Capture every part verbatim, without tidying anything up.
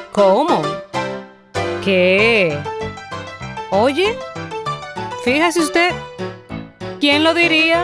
¿Cómo? ¿Qué? Oye, fíjese usted, ¿quién lo diría?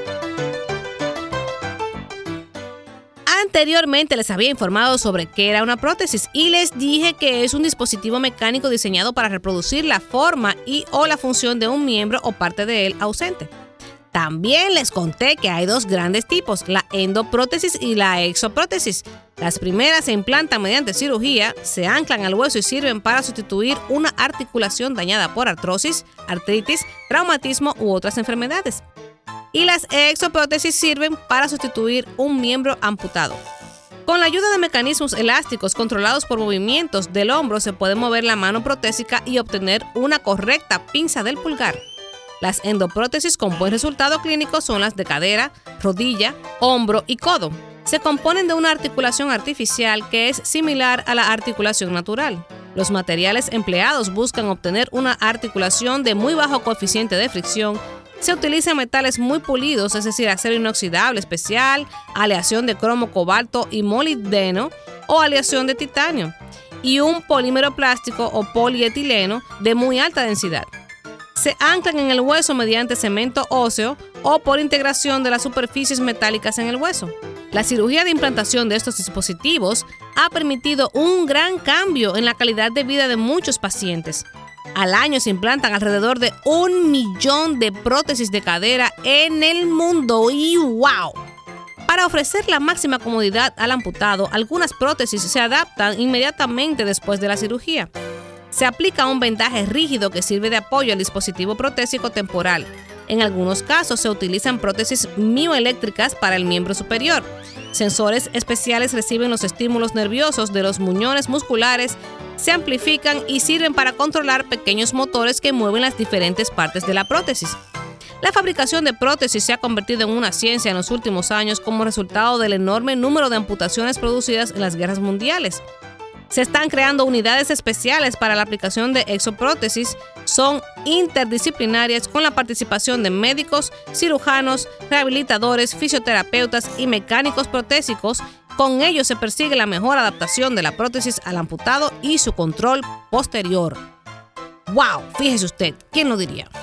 Anteriormente les había informado sobre qué era una prótesis y les dije que es un dispositivo mecánico diseñado para reproducir la forma y o la función de un miembro o parte de él ausente. También les conté que hay dos grandes tipos, la endoprótesis y la exoprótesis. Las primeras se implantan mediante cirugía, se anclan al hueso y sirven para sustituir una articulación dañada por artrosis, artritis, traumatismo u otras enfermedades. Y las exoprótesis sirven para sustituir un miembro amputado. Con la ayuda de mecanismos elásticos controlados por movimientos del hombro se puede mover la mano protésica y obtener una correcta pinza del pulgar. Las endoprótesis con buen resultado clínico son las de cadera, rodilla, hombro y codo. Se componen de una articulación artificial que es similar a la articulación natural. Los materiales empleados buscan obtener una articulación de muy bajo coeficiente de fricción. Se utilizan metales muy pulidos, es decir, acero inoxidable especial, aleación de cromo, cobalto y molibdeno o aleación de titanio, y un polímero plástico o polietileno de muy alta densidad. Se anclan en el hueso mediante cemento óseo o por integración de las superficies metálicas en el hueso. La cirugía de implantación de estos dispositivos ha permitido un gran cambio en la calidad de vida de muchos pacientes. Al año se implantan alrededor de un millón de prótesis de cadera en el mundo y ¡wow! Para ofrecer la máxima comodidad al amputado, algunas prótesis se adaptan inmediatamente después de la cirugía. Se aplica un vendaje rígido que sirve de apoyo al dispositivo protésico temporal. En algunos casos se utilizan prótesis mioeléctricas para el miembro superior. Sensores especiales reciben los estímulos nerviosos de los muñones musculares, se amplifican y sirven para controlar pequeños motores que mueven las diferentes partes de la prótesis. La fabricación de prótesis se ha convertido en una ciencia en los últimos años como resultado del enorme número de amputaciones producidas en las guerras mundiales. Se están creando unidades especiales para la aplicación de exoprótesis. Son interdisciplinarias con la participación de médicos, cirujanos, rehabilitadores, fisioterapeutas y mecánicos protésicos. Con ello se persigue la mejor adaptación de la prótesis al amputado y su control posterior. ¡Wow! Fíjese usted, ¿quién lo diría?